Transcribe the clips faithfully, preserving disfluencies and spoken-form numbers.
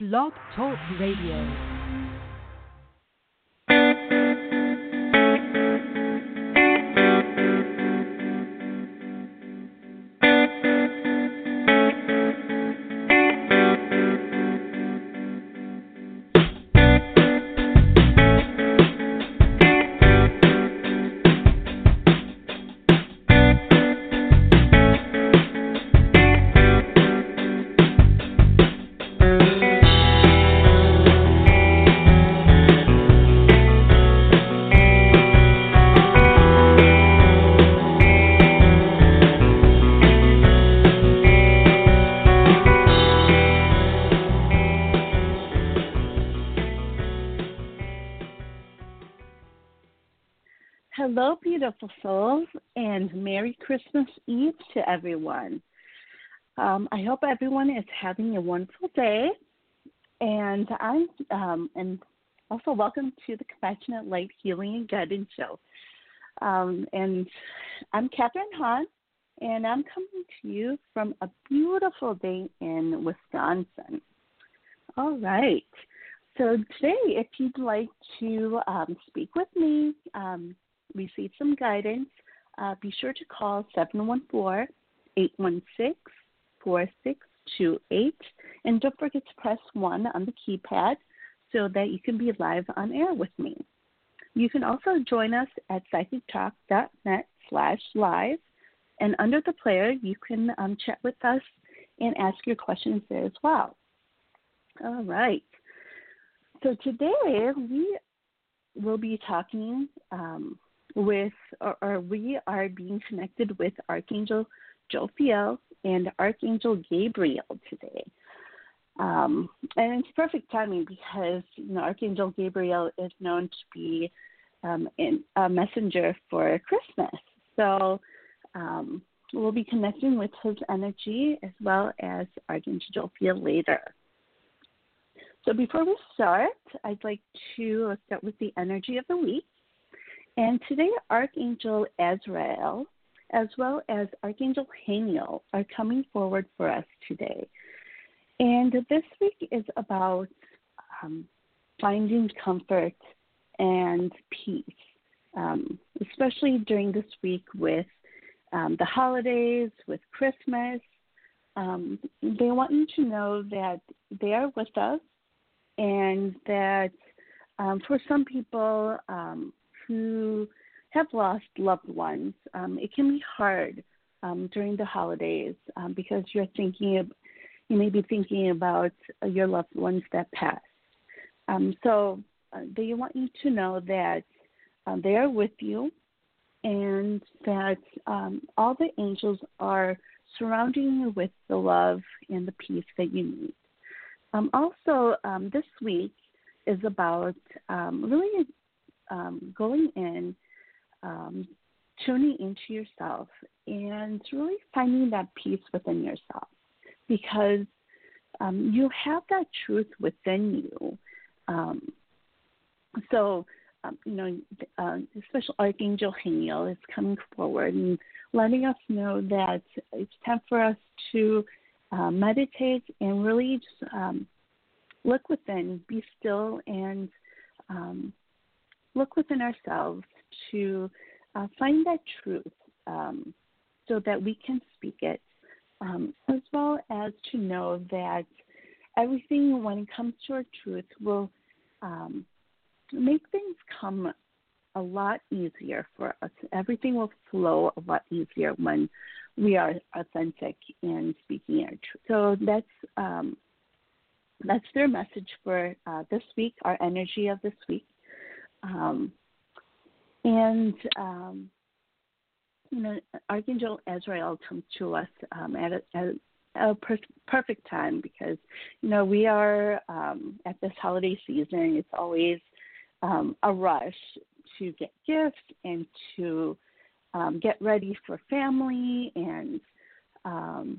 Blog Talk Radio. Hello, beautiful souls, and Merry Christmas Eve to everyone. Um, I hope everyone is having a wonderful day, and I'm um, and also welcome to the Compassionate Light Healing and Guidance Show. Um, and I'm Catherine Hahn, and I'm coming to you from a beautiful day in Wisconsin. All right. So today, if you'd like to um, speak with me, um, receive some guidance, uh, be sure to call seven one four, eight one six, four six two eight. And don't forget to press one on the keypad so that you can be live on air with me. You can also join us at psychictalk.net slash live. And under the player, you can um, chat with us and ask your questions there as well. All right. So today we will be talking um, with, or, or we are being connected with Archangel Jophiel and Archangel Gabriel today. Um, and it's perfect timing because, you know, Archangel Gabriel is known to be um, in, a messenger for Christmas. So um, we'll be connecting with his energy as well as Archangel Jophiel later. So before we start, I'd like to start with the energy of the week. And today, Archangel Azrael, as well as Archangel Haniel, are coming forward for us today. And this week is about um, finding comfort and peace, um, especially during this week with um, the holidays, with Christmas. Um, they want you to know that they are with us, and that um, for some people um, who have lost loved ones, um, it can be hard um, during the holidays um, because you're thinking of, you may be thinking about uh, your loved ones that passed. Um, so uh, they want you to know that uh, they are with you, and that um, all the angels are surrounding you with the love and the peace that you need. Um, also, um, this week is about um, really um, going in, um, tuning into yourself, and really finding that peace within yourself, because um, you have that truth within you. Um, so, um, you know, uh, Special Archangel Haniel is coming forward and letting us know that it's time for us to Uh, meditate and really just um, look within, be still, and um, look within ourselves to uh, find that truth um, so that we can speak it, um, as well as to know that everything, when it comes to our truth, will um, make things come a lot easier for us. Everything will flow a lot easier when we are authentic in speaking our truth. So that's um, that's their message for uh, this week, our energy of this week. Um, and, um, you know, Archangel Azrael comes to us um, at a, at a per- perfect time because, you know, we are um, at this holiday season. It's always um, a rush to get gifts and to um, get ready for family, and um,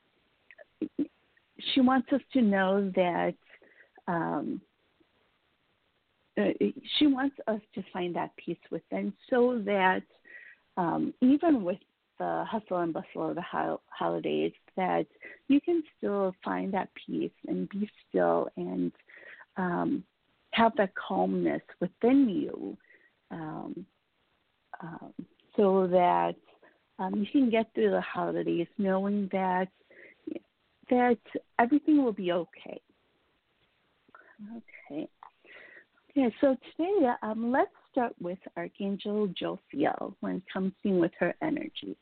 she wants us to know that um, uh, she wants us to find that peace within, so that um, even with the hustle and bustle of the ho- holidays, that you can still find that peace and be still and um, have that calmness within you, um, um, so that um, you can get through the holidays knowing that that everything will be okay. Okay. Okay, so today um, let's start with Archangel Jophiel when it comes in with her energy.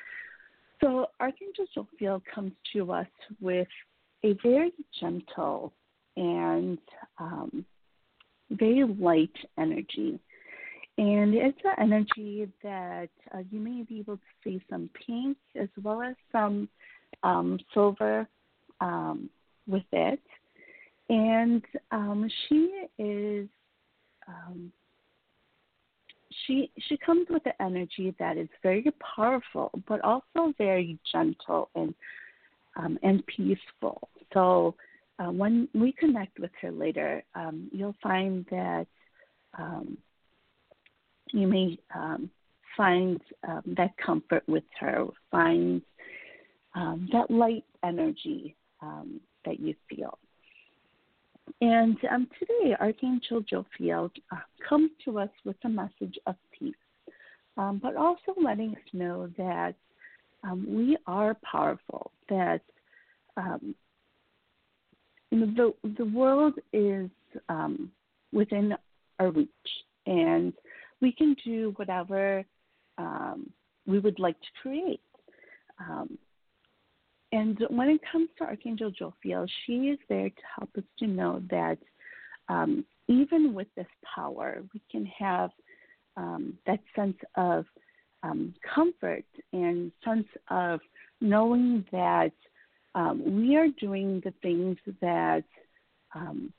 So Archangel Jophiel comes to us with a very gentle and um, very light energy. And it's an energy that uh, you may be able to see some pink as well as some um, silver um, with it. And um, she is, um, she she comes with an energy that is very powerful, but also very gentle and um, and peaceful. So uh, when we connect with her later, um, you'll find that um, you may um, find um, that comfort with her, find um, that light energy um, that you feel. And um, today, Archangel Jophiel uh, comes to us with a message of peace, um, but also letting us know that um, we are powerful, that um, you know, the, the world is um, within our reach, and we can do whatever um, we would like to create. Um, and when it comes to Archangel Jophiel, she is there to help us to know that um, even with this power, we can have um, that sense of um, comfort and sense of knowing that um, we are doing the things that um,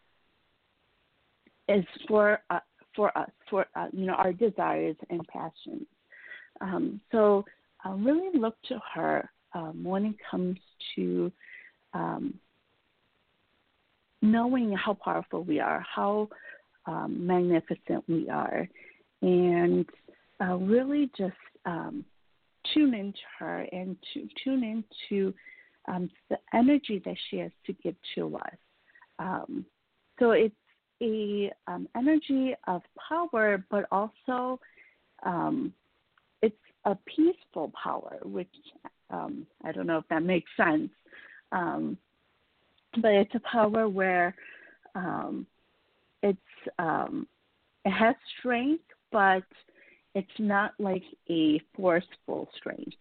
is for uh, for us, for uh, you know, our desires and passions. Um, so uh, really look to her um, when it comes to um, knowing how powerful we are, how um, magnificent we are, and uh, really just um, tune into her and to tune into um, the energy that she has to give to us. Um, so it's a um, energy of power, but also um, it's a peaceful power, which um, I don't know if that makes sense. Um, but it's a power where um, it's um, it has strength, but it's not like a forceful strength.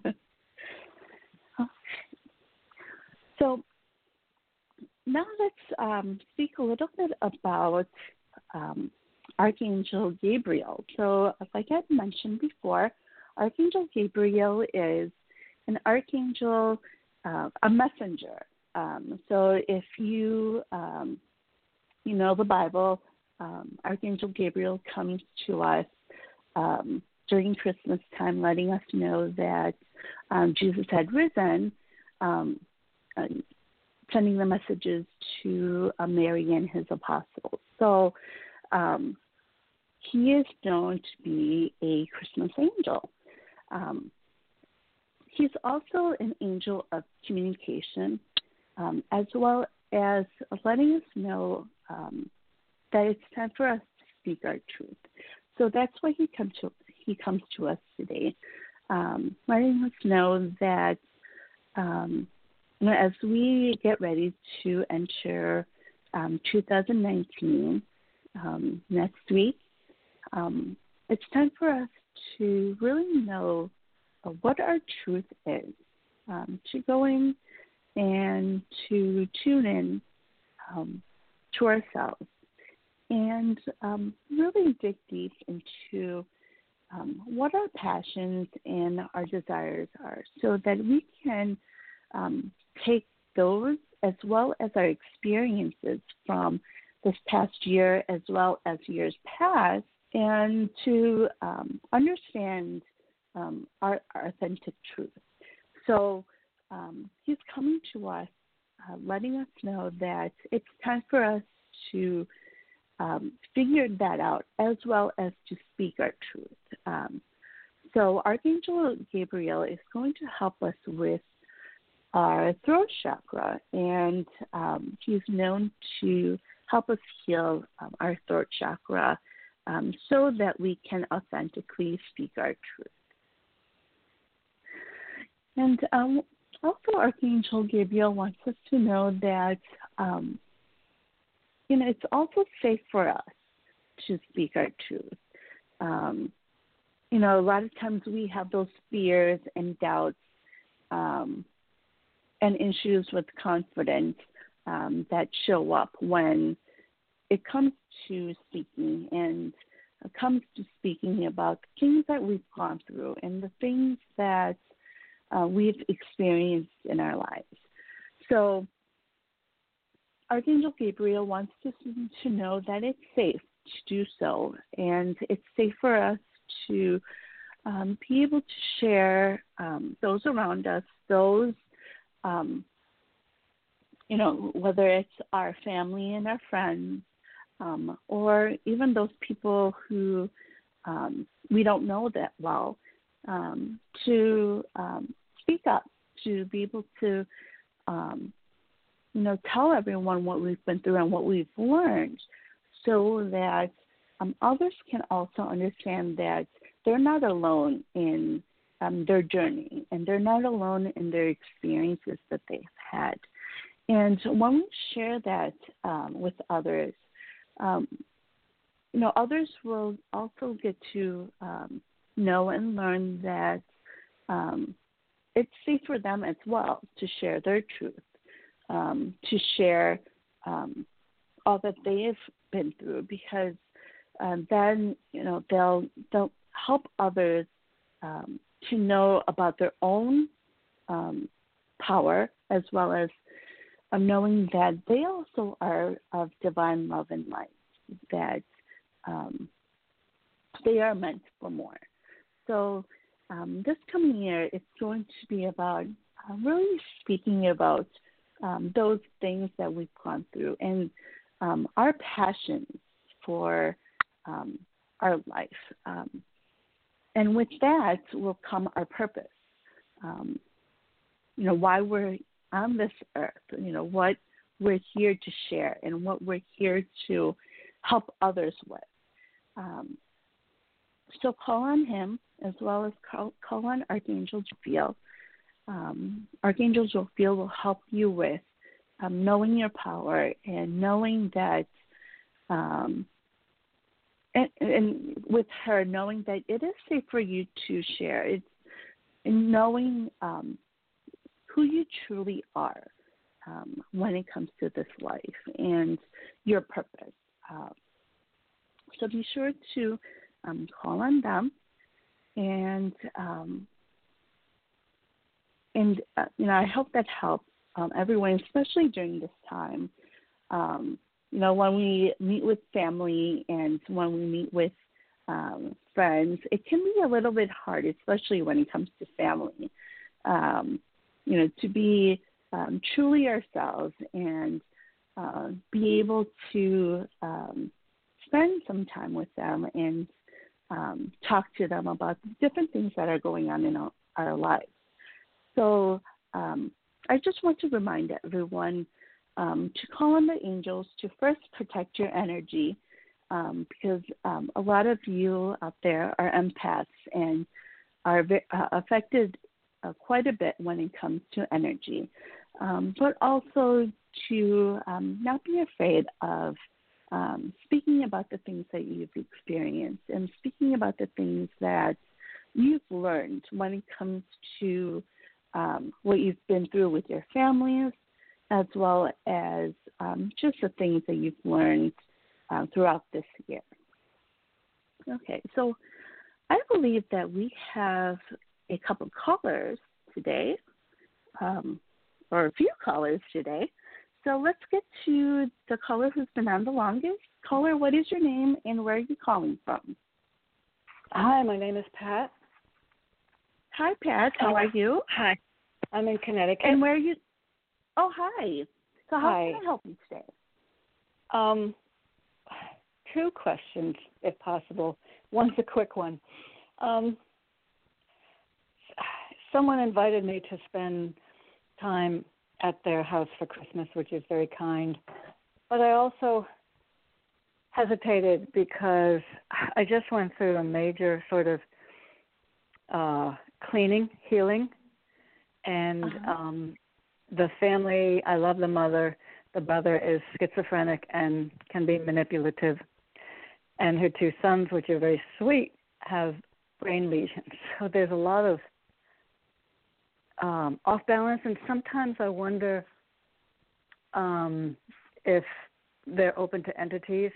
So now let's um, speak a little bit about um, Archangel Gabriel. So, like I mentioned before, Archangel Gabriel is an archangel, uh, a messenger. Um, so, if you um, you know the Bible, um, Archangel Gabriel comes to us um, during Christmas time, letting us know that um, Jesus had risen. Um, uh, sending the messages to uh, Mary and his apostles. So um, he is known to be a Christmas angel. Um, he's also an angel of communication, um, as well as letting us know um, that it's time for us to speak our truth. So that's why he comes to he comes to us today, um, letting us know that um, you know, as we get ready to enter um, two thousand nineteen um, next week, um, it's time for us to really know uh, what our truth is, um, to go in and to tune in um, to ourselves and um, really dig deep into um, what our passions and our desires are so that we can um, take those as well as our experiences from this past year as well as years past and to um, understand um, our, our authentic truth. So um, he's coming to us, uh, letting us know that it's time for us to um, figure that out as well as to speak our truth. Um, So Archangel Gabriel is going to help us with our throat chakra, and um, he's known to help us heal um, our throat chakra um, so that we can authentically speak our truth. And um, also, Archangel Gabriel wants us to know that, um, you know, it's also safe for us to speak our truth. Um, you know, a lot of times we have those fears and doubts um, and issues with confidence um, that show up when it comes to speaking and it comes to speaking about things that we've gone through and the things that uh, we've experienced in our lives. So Archangel Gabriel wants us to know that it's safe to do so, and it's safe for us to um, be able to share um, those around us, those, um, you know, whether it's our family and our friends, um, or even those people who um, we don't know that well, um, to um, speak up, to be able to, um, you know, tell everyone what we've been through and what we've learned, so that um, others can also understand that they're not alone in um, their journey, and they're not alone in their experiences that they've had. And when we share that um, with others, um, you know, others will also get to um, know and learn that um, it's safe for them as well to share their truth, um, to share um, all that they've been through, because um, then, you know, they'll they'll help others um, to know about their own um, power, as well as um, knowing that they also are of divine love and light, that um, they are meant for more. So um, this coming year, it's going to be about uh, really speaking about um, those things that we've gone through and um, our passions for um, our life. Um, and with that will come our purpose. Um, you know, why we're on this earth, you know, what we're here to share and what we're here to help others with. Um, so call on him, as well as call, call on Archangel Jophiel. Um, Archangel Jophiel will help you with um, knowing your power and knowing that, um, and, and with her, knowing that it is safe for you to share. It's and knowing um, who you truly are um, when it comes to this life and your purpose. Uh, so be sure to um, call on them, and um, and uh, you know, I hope that helps um, everyone, especially during this time. Um, you know, when we meet with family and when we meet with um, friends, it can be a little bit hard, especially when it comes to family. Um, you know, to be um, truly ourselves and uh, be able to um, spend some time with them and um, talk to them about the different things that are going on in our, our lives. So um, I just want to remind everyone um, to call on the angels to first protect your energy, um, because um, a lot of you out there are empaths and are uh, affected uh, quite a bit when it comes to energy, um, but also to um, not be afraid of um, speaking about the things that you've experienced and speaking about the things that you've learned when it comes to um, what you've been through with your families, as well as um, just the things that you've learned uh, throughout this year. Okay, so I believe that we have a couple callers today, um, or a few callers today. So let's get to the caller who's been on the longest. Caller, what is your name and where are you calling from? Hi, my name is Pat. Hi, Pat. How are you? Hi. I'm in Connecticut. And where are you? Oh, hi. So how Hi. can I help you today? Um, two questions, if possible. One's a quick one. Um, someone invited me to spend time at their house for Christmas, which is very kind. But I also hesitated because I just went through a major sort of uh, cleaning, healing, and uh-huh. um, the family, I love the mother. The brother is schizophrenic and can be manipulative. And her two sons, which are very sweet, have brain lesions. So there's a lot of um, off balance, and sometimes I wonder um, if they're open to entities.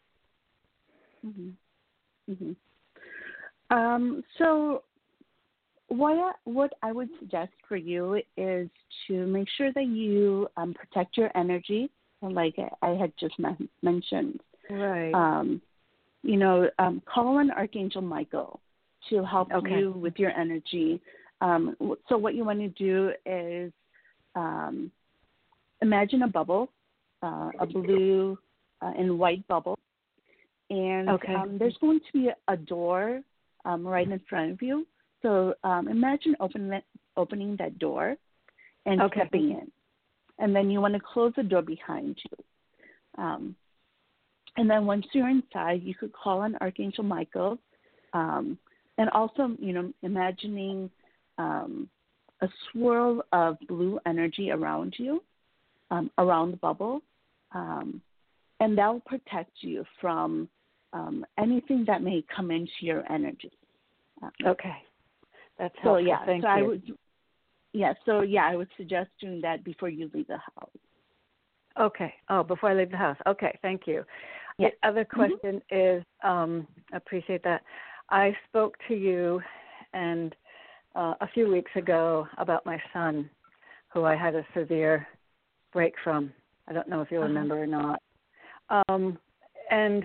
Mm-hmm. Mm-hmm. Um, so what what I would suggest for you is to make sure that you um, protect your energy, like I had just men- mentioned. Right. Um, you know, um, call on Archangel Michael to help okay. you with your energy. Um, so what you want to do is um, imagine a bubble, uh, a blue uh, and white bubble, and okay. um, there's going to be a door um, right in front of you. So um, imagine open that, opening that door and okay. stepping in. And then you want to close the door behind you. Um, and then once you're inside, you could call on Archangel Michael. Um, and also, you know, imagining um, a swirl of blue energy around you, um, around the bubble. Um, and that will protect you from um, anything that may come into your energy. Um, okay. That's so helpful. yeah, Thank so you. I would, yeah, so yeah, I would suggest doing that before you leave the house. Okay. Oh, before I leave the house. Okay. Thank you. Yeah. The other question mm-hmm. is, um, I appreciate that. I spoke to you and uh, a few weeks ago about my son, who I had a severe break from. I don't know if you Uh-huh. remember or not. Um, and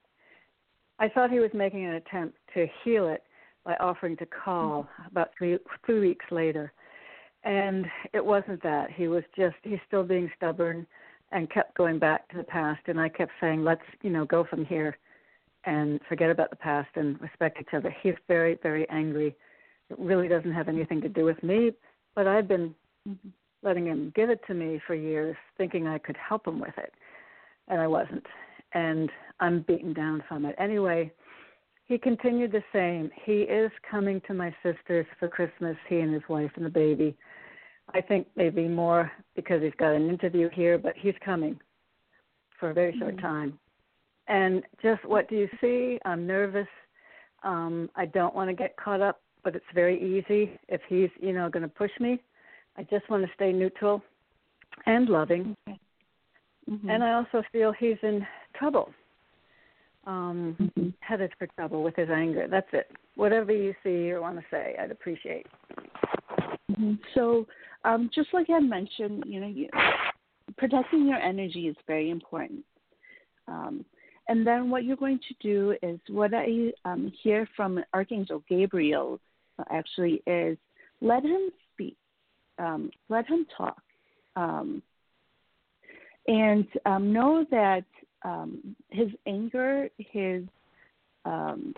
I thought he was making an attempt to heal it by offering to call mm-hmm. about three, three weeks later. And it wasn't that. He was just, he's still being stubborn and kept going back to the past. And I kept saying, let's, you know, go from here and forget about the past and respect each other. He's very, very angry. It really doesn't have anything to do with me, but I've been mm-hmm. letting him give it to me for years, thinking I could help him with it. And I wasn't. And I'm beaten down from it. Anyway, he continued the same. He is coming to my sister's for Christmas, he and his wife and the baby. I think maybe more because he's got an interview here, but he's coming for a very short mm-hmm. time. And just what do you see? I'm nervous. Um, I don't want to get caught up, but it's very easy if he's, you know, going to push me. I just want to stay neutral and loving. Okay. Mm-hmm. And I also feel he's in trouble, um, mm-hmm. headed for trouble with his anger. That's it. Whatever you see or want to say, I'd appreciate. Mm-hmm. So um, just like I mentioned, you know, you, protecting your energy is very important. Um, and then what you're going to do is what I um, hear from Archangel Gabriel uh, actually is let him speak, um, let him talk. Um, and um, know that um, his anger, his, um,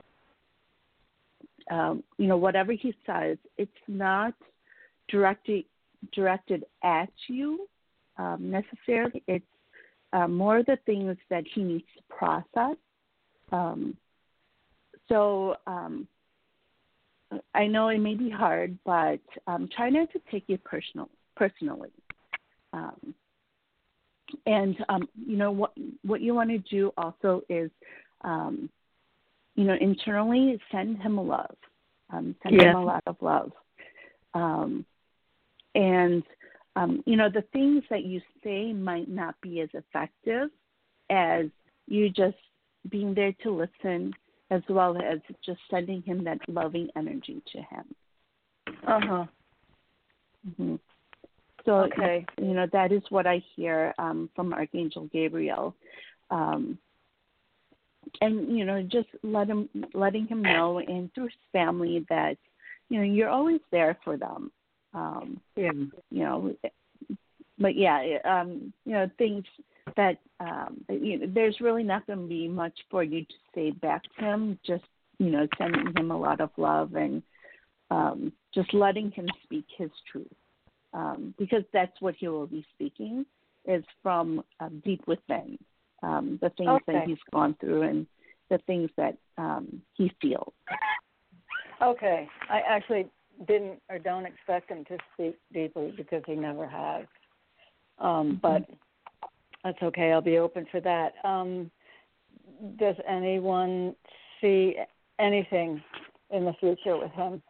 um, you know, whatever he says, it's not directed directed at you um, necessarily. It's uh, more the things that he needs to process. Um, so um, I know it may be hard, but um, try not to take it personal personally. Um, And, um, you know, what what you want to do also is, um, you know, internally send him love. Um, send yes. him a lot of love. Um, and, um, you know, the things that you say might not be as effective as you just being there to listen, as well as just sending him that loving energy to him. Uh-huh. Mm-hmm. So, okay. you know, that is what I hear um, from Archangel Gabriel. Um, and, you know, just let him, letting him know and through his family that, you know, you're always there for them. Um, yeah. You know, but yeah, um, you know, things that, um, you know, there's really not going to be much for you to say back to him. Just, you know, sending him a lot of love and, um, just letting him speak his truth, um, because that's what he will be speaking is from uh, deep within, um, the things Okay. that he's gone through and the things that um, he feels. Okay. I actually didn't or don't expect him to speak deeply because he never has. Um, but that's okay. I'll be open for that. Um, does anyone see anything in the future with him?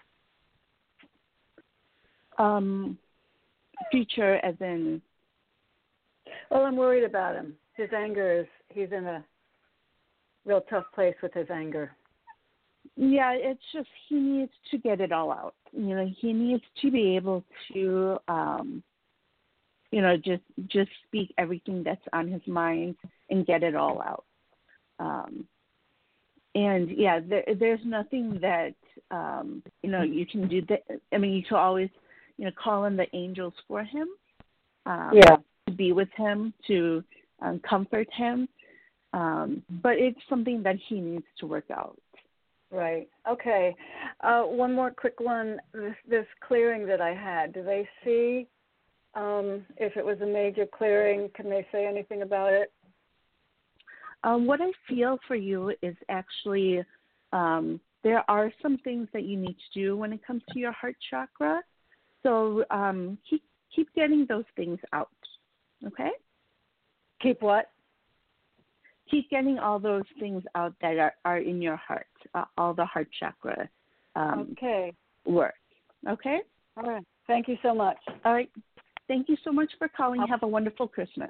Um, future as in? Well, I'm worried about him. His anger is, he's in a real tough place with his anger. Yeah, it's just he needs to get it all out. You know, he needs to be able to, um, you know, just just speak everything that's on his mind and get it all out. Um, and yeah, there, there's nothing that um, you know you can do. That I mean, you can always, you know, call in the angels for him. Um, Yeah. To be with him, to um, comfort him. Um, but it's something that he needs to work out. Right. Okay. Uh, one more quick one. This, this clearing that I had, do they see um, if it was a major clearing? Can they say anything about it? Um, what I feel for you is actually um, there are some things that you need to do when it comes to your heart chakra. So um, keep, keep getting those things out, okay? Keep what? Keep getting all those things out that are, are in your heart, uh, all the heart chakra um, Okay. work, okay? All right. Thank you so much. All right. Thank you so much for calling. I'll- Have a wonderful Christmas.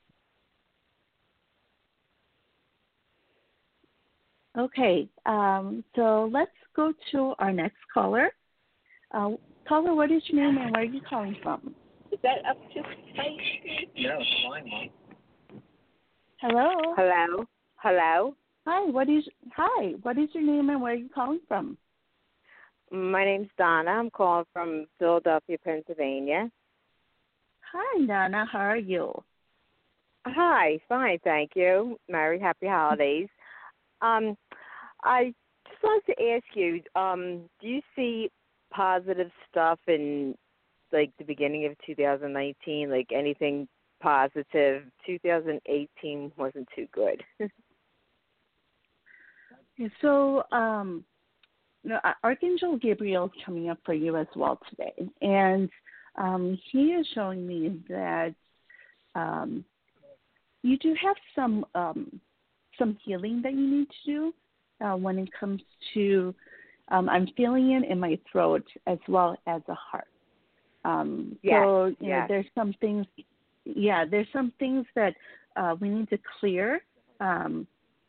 Okay, um, so let's go to our next caller. Uh, caller, what is your name and where are you calling from? Is that up to spicy? No, it's fine, Mom. Hello. Hello? Hello? Hi. What is Hi? What is your name and where are you calling from? My name's Donna. I'm calling from Philadelphia, Pennsylvania. Hi, Donna. How are you? Hi, fine, thank you. Merry, happy holidays. Um, I just wanted to ask you, um, do you see positive stuff in, like, the beginning of two thousand nineteen, like anything positive? two thousand eighteen wasn't too good. Yeah, so, um, you know, Archangel Gabriel is coming up for you as well today, and um, he is showing me that um, you do have some um, some healing that you need to do uh, when it comes to. Um, I'm feeling it in my throat as well as the heart. Um, Yes, so you know, yes. there's some things. Yeah, there's some things that uh, we need to clear. Um,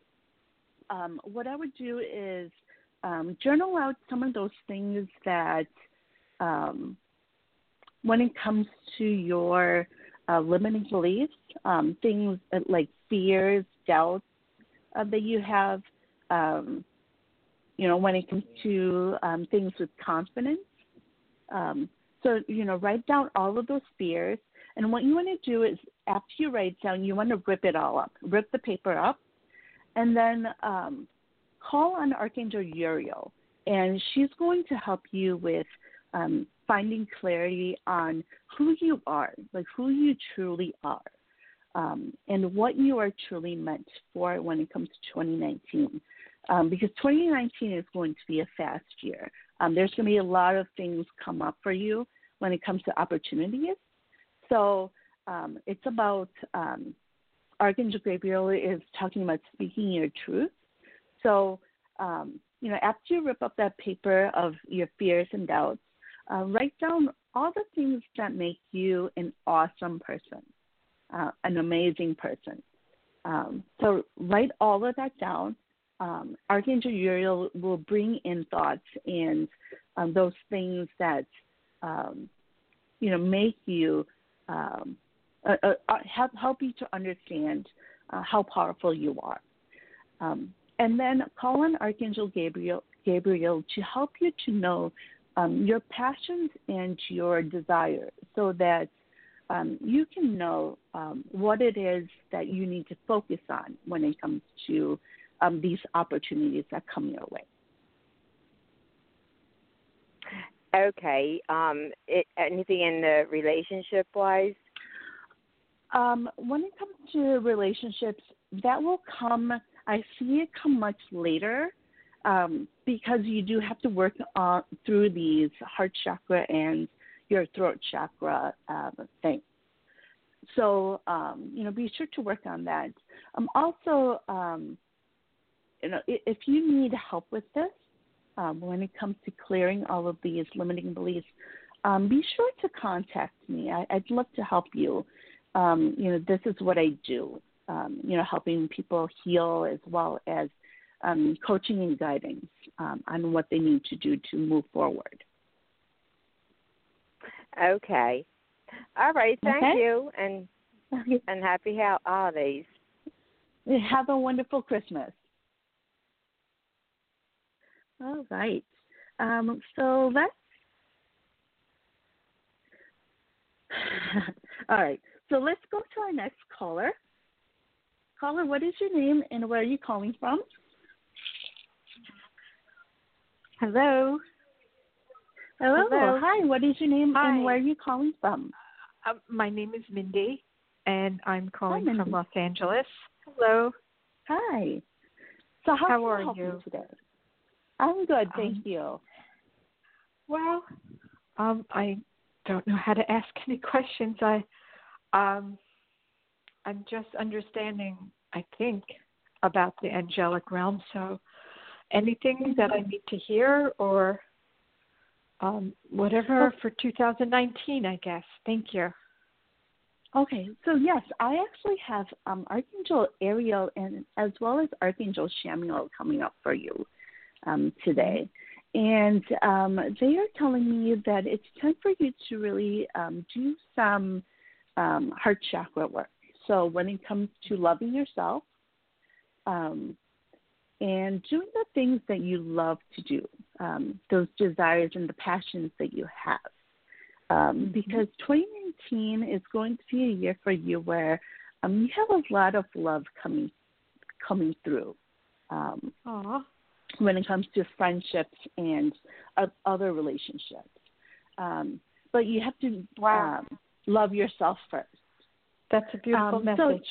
um, what I would do is um, journal out some of those things that, um, when it comes to your uh, limiting beliefs, um, things like fears, doubts uh, that you have, um, you know, when it comes to um, things with confidence. Um, so, you know, write down all of those fears. And what you want to do is after you write down, you want to rip it all up, rip the paper up, and then um, call on Archangel Uriel. And she's going to help you with um, finding clarity on who you are, like who you truly are, um, and what you are truly meant for when it comes to twenty nineteen. Um, because twenty nineteen is going to be a fast year. Um, there's going to be a lot of things come up for you when it comes to opportunities. So um, it's about, um, Archangel Gabriel is talking about speaking your truth. So, um, you know, after you rip up that paper of your fears and doubts, uh, write down all the things that make you an awesome person, uh, an amazing person. Um, so write all of that down. Um, Archangel Uriel will bring in thoughts and um, those things that, um, you know, make you, um, uh, uh, help, help you to understand uh, how powerful you are. Um, and then call on Archangel Gabriel, Gabriel to help you to know um, your passions and your desires so that um, you can know um, what it is that you need to focus on when it comes to um, these opportunities that come your way. Okay. Um, it, anything in the relationship wise? Um, when it comes to relationships, that will come, I see it come much later um, because you do have to work on, through these heart chakra and your throat chakra uh, things. So, um, you know, be sure to work on that. Um, also, um, you know, if, if you need help with this, um, when it comes to clearing all of these limiting beliefs, um, be sure to contact me. I, I'd love to help you. Um, you know, this is what I do, um, you know, helping people heal as well as um, coaching and guidance um, on what they need to do to move forward. Okay. All right. Thank Okay? you, and and happy holidays. Have a wonderful Christmas. All right. Um, so let's. All right. So let's go to our next caller. Caller, what is your name and where are you calling from? Hello. Hello. Hello. Hi. What is your name Hi. and where are you calling from? Uh, my name is Mindy, and I'm calling Hi, from Mindy. Los Angeles. Hello. Hi. So how, How can are I help you? you today? I'm good, thank Um, you. Well, um, I don't know how to ask any questions. I, um, I'm just understanding, I think, about the angelic realm. So, anything that I need to hear, or um, whatever for two thousand nineteen, I guess. Thank you. Okay, so yes, I actually have um, Archangel Ariel and as well as Archangel Shamuel coming up for you um, today. And um, they are telling me that it's time for you to really um, do some um, heart chakra work. So when it comes to loving yourself um, and doing the things that you love to do, um, those desires and the passions that you have. Um, because twenty nineteen is going to be a year for you where um, you have a lot of love coming coming through um, when it comes to friendships and uh, other relationships. Um, but you have to Wow. um, love yourself first. That's a beautiful Um, message.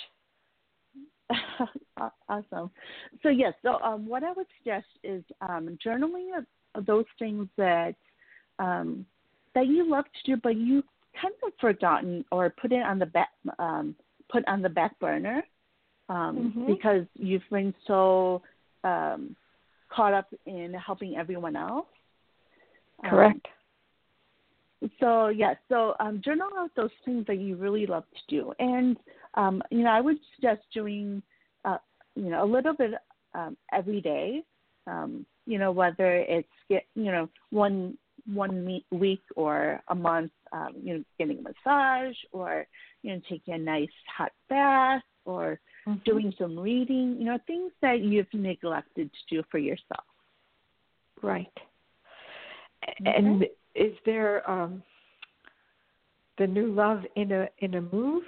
So, awesome. So, yes, so um, what I would suggest is um, journaling of, of those things that um, that you love to do, but you kind of forgotten or put it on the back, um, put on the back burner um, mm-hmm. because you've been so um, caught up in helping everyone else. Correct. Um, so yes, so um, journal out those things that you really love to do, and um, you know I would suggest doing uh, you know a little bit um, every day. Um, you know whether it's get you know one. one week or a month, um, you know, getting a massage or, you know, taking a nice hot bath or mm-hmm. doing some reading, you know, things that you've neglected to do for yourself. Right. Okay. And is there um, the new love in a in a move?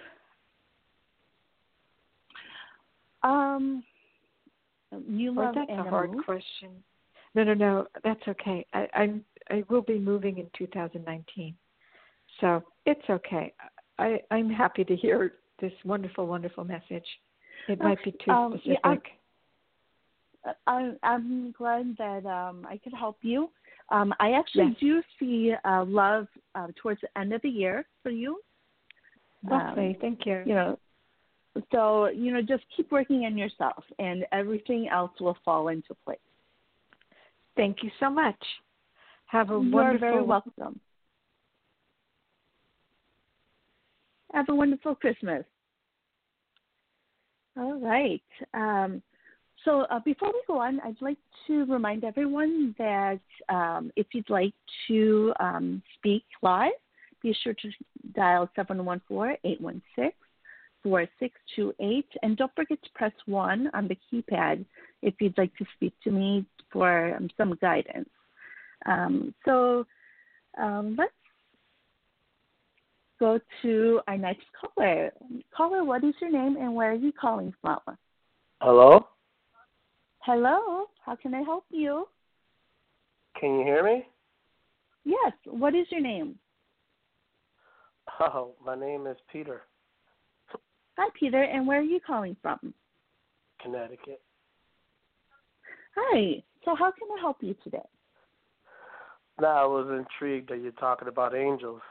Um, new or love that's in a hard move? question. No, no, no. That's okay. I, I'm I will be moving in two thousand nineteen, so it's okay. I, I'm happy to hear this wonderful, wonderful message. It Okay. might be too um, specific. Yeah, I'm, I'm, I'm glad that um, I could help you. Um, I actually yes. do see uh, love uh, towards the end of the year for you. Lovely. Um, Thank you. You know, so, you know, just keep working on yourself and everything else will fall into place. Thank you so much. Have a You're wonderful... very welcome. Have a wonderful Christmas. All right. Um, so uh, before we go on, I'd like to remind everyone that um, if you'd like to um, speak live, be sure to dial seven one four, eight one six, four six two eight. And don't forget to press one on the keypad if you'd like to speak to me for um, some guidance. Um, so um, let's go to our next caller. Caller, what is your name and where are you calling from? Hello? Hello, how can I help you? Can you hear me? Yes. What is your name? Oh, my name is Peter, Hi, Peter. And where are you calling from? Connecticut. Hi. So how can I help you today? Now, I was intrigued that you're talking about angels.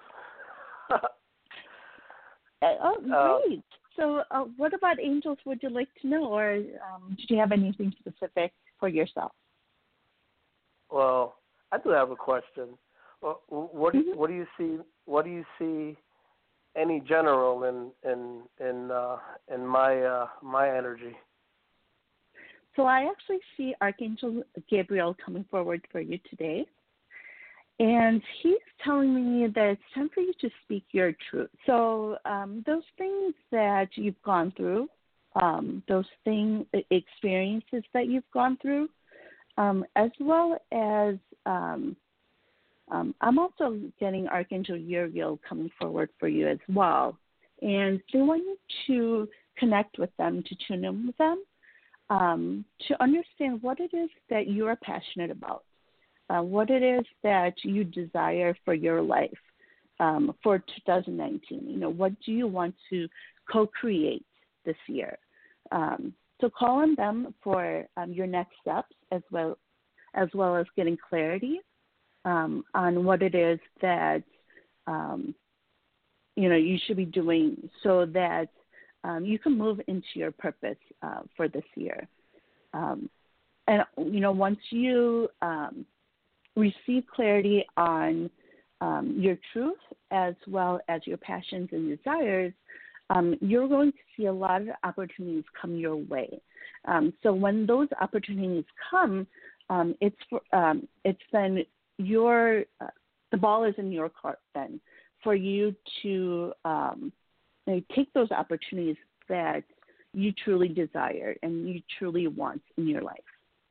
Uh, oh, Uh, great. So uh, what about angels would you like to know, or um, did you have anything specific for yourself? well, I do have a question. Well, what do you, Mhm. what do you see? What do you see? Any general in in in uh, in my uh, my energy? So I actually see Archangel Gabriel coming forward for you today. And he's telling me that it's time for you to speak your truth. So um, those things that you've gone through, um, those thing experiences that you've gone through, um, as well as um, um, I'm also getting Archangel Uriel coming forward for you as well. And they want you to connect with them, to tune in with them, um, to understand what it is that you are passionate about. Uh, what it is that you desire for your life um, for two thousand nineteen. You know, what do you want to co-create this year? Um, so call on them for um, your next steps, as well as well as getting clarity um, on what it is that um, you know you should be doing, so that um, you can move into your purpose uh, for this year. Um, and you know, once you um, receive clarity on um, your truth as well as your passions and desires, um, you're going to see a lot of opportunities come your way. Um, so when those opportunities come, um, it's for, um, it's then your uh, the ball is in your court then for you to um, you know, take those opportunities that you truly desire and you truly want in your life.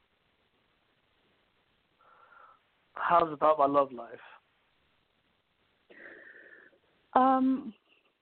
How's about my love life? Um,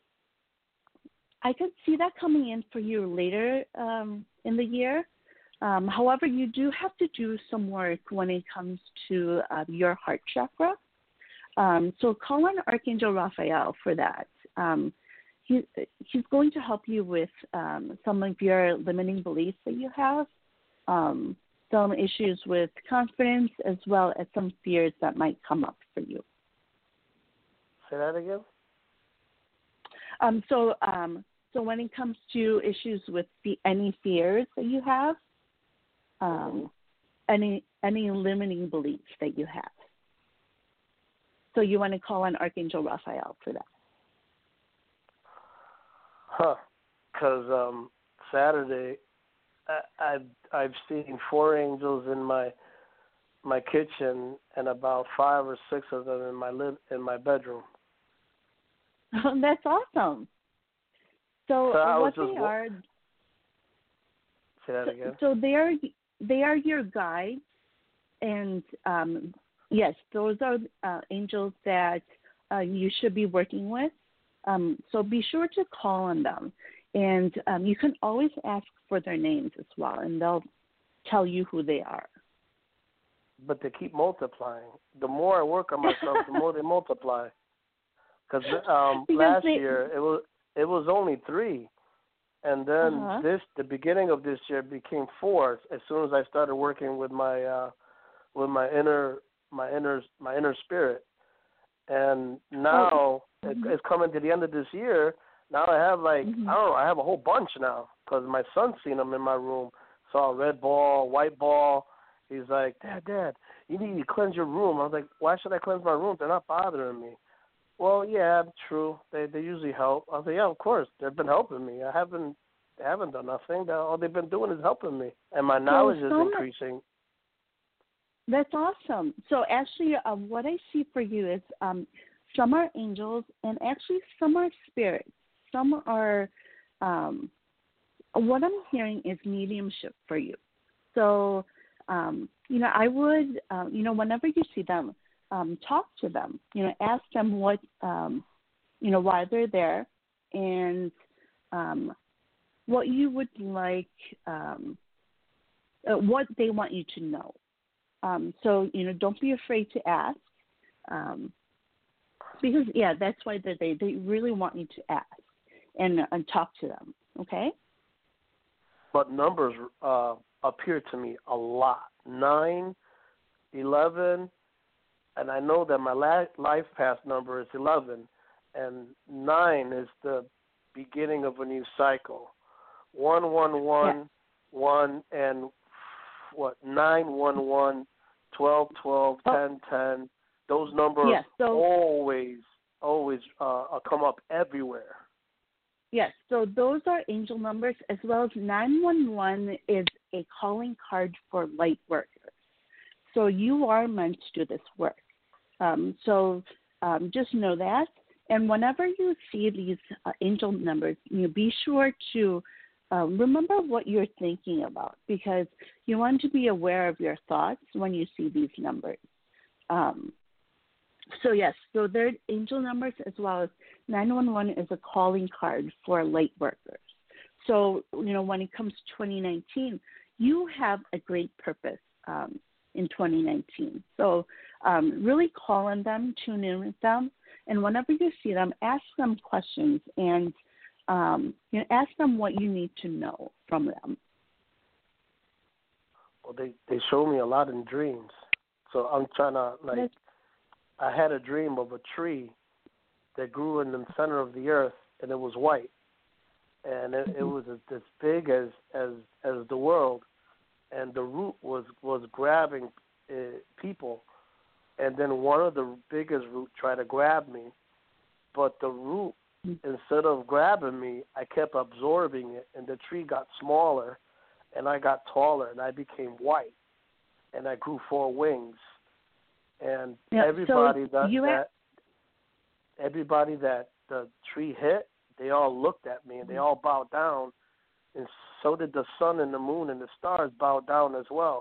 I could see that coming in for you later um, in the year. Um, however, you do have to do some work when it comes to uh, your heart chakra. Um, so call on Archangel Raphael for that. Um, he, he's going to help you with um, some of your limiting beliefs that you have. Um, some issues with confidence, as well as some fears that might come up for you. Say that again. Um, so, um, so when it comes to issues with the, any fears that you have, um, any any limiting beliefs that you have, so you want to call on Archangel Raphael for that. Huh? Because um, Saturday, I, I've I've seen four angels in my my kitchen and about five or six of them in my live in my bedroom. Oh, that's awesome. So, So I what was they just, are? Say that So, again. so they are they are your guides, and um, yes, those are uh, angels that uh, you should be working with. Um, so be sure to call on them, and um, you can always ask for their names as well, and they'll tell you who they are. But they keep multiplying. The more I work on myself, the more they multiply. Cause, um, Because last they, year it was it was only three, and then uh-huh. this the beginning of this year became four. As soon as I started working with my uh, with my inner my inner my inner spirit, and now oh, it, mm-hmm. it's coming to the end of this year. Now I have like Mm-hmm. I don't know. I have a whole bunch now because my son's seen them in my room. Saw a red ball, white ball. He's like, Dad, Dad, you need to cleanse your room. I was like, why should I cleanse my room? They're not bothering me. Well, yeah, true. They they usually help. I was like, yeah, of course. They've been helping me. I haven't they haven't done nothing. They, all they've been doing is helping me, and my knowledge so is some, increasing. That's awesome. So actually, uh, what I see for you is um, some are angels, and actually some are spirits. Some are, um, what I'm hearing is mediumship for you. So, um, you know, I would, uh, you know, whenever you see them, um, talk to them. You know, ask them what, um, you know, why they're there, and um, what you would like, um, uh, what they want you to know. Um, so, you know, don't be afraid to ask. Um, because, yeah, that's why they, they, they really want you to ask and, and talk to them, okay? But numbers uh, appear to me a lot. Nine, eleven, and I know that my life path number is eleven, and nine is the beginning of a new cycle. One, one, one, yeah. one, and what? Nine, one, one, twelve, twelve, oh. ten, ten. Those numbers yeah, so, always, always uh, come up everywhere. Yes, so those are angel numbers, as well as nine one one is a calling card for light workers. So you are meant to do this work. Um, so um, just know that. And whenever you see these uh, angel numbers, you know, be sure to uh, remember what you're thinking about, because you want to be aware of your thoughts when you see these numbers. Um, So, yes, so they're angel numbers, as well as nine one one is a calling card for light workers. So, you know, when it comes to twenty nineteen, you have a great purpose um, in twenty nineteen. So um, really call on them, tune in with them, and whenever you see them, ask them questions and, um, you know, ask them what you need to know from them. Well, they, they show me a lot in dreams. So I'm trying to, like, That's- I had a dream of a tree that grew in the center of the earth, and it was white, and it, it was as, as big as, as as the world, and the root was was grabbing uh, people, and then one of the biggest root tried to grab me, but the root, instead of grabbing me, I kept absorbing it, and the tree got smaller, and I got taller, and I became white, and I grew four wings. And yeah, everybody so that, you that everybody that the tree hit, they all looked at me and they all bowed down, and so did the sun and the moon and the stars bow down as well.